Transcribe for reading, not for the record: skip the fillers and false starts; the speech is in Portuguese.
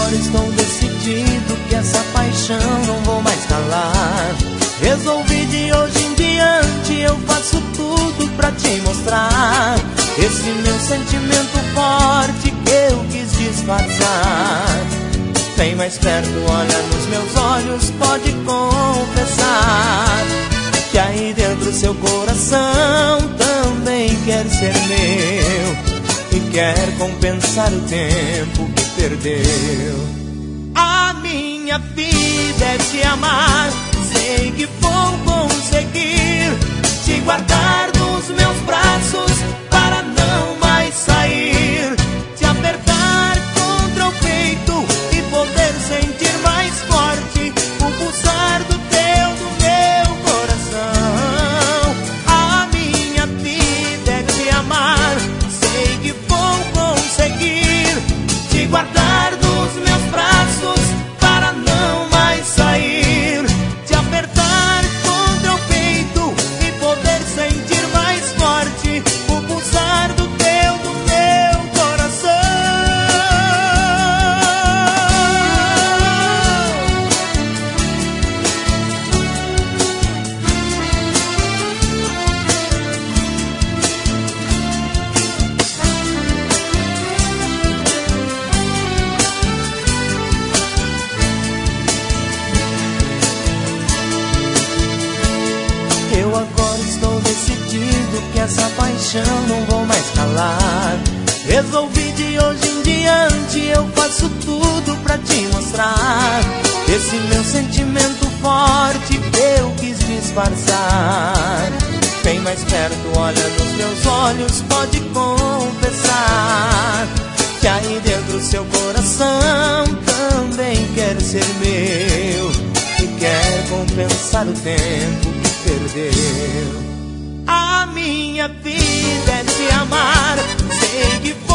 agora estou decidido que essa paixão não vou mais calar. Resolvi de hoje em diante, eu faço tudo pra te mostrar esse meu sentimento forte que eu quis disfarçar. Vem mais perto, olha nos meus olhos, pode confessar que aí dentro seu coração também quer ser meu e quer compensar o tempo que perdeu. A minha vida é te amar, sei que vou conseguir te guardar nos meus braços para não mais sair, te apertar contra o peito e poder sentir mais forte o pulsar do teu, do meu coração. A minha vida é te amar, sei que vou conseguir te guardar nos meus braços para não mais sair, te apertar contra o peito e poder sentir mais forte o pulsar do teu, do meu coração. Eu agora estou decidido que essa paixão não vou mais calar. Resolvi de hoje em diante, eu faço tudo pra te mostrar esse meu sentimento forte que eu quis disfarçar. Vem mais perto, olha nos meus olhos, pode confessar que aí dentro seu coração também quer ser meu e quer compensar o tempo que perdeu. A minha vida é te amar, sei que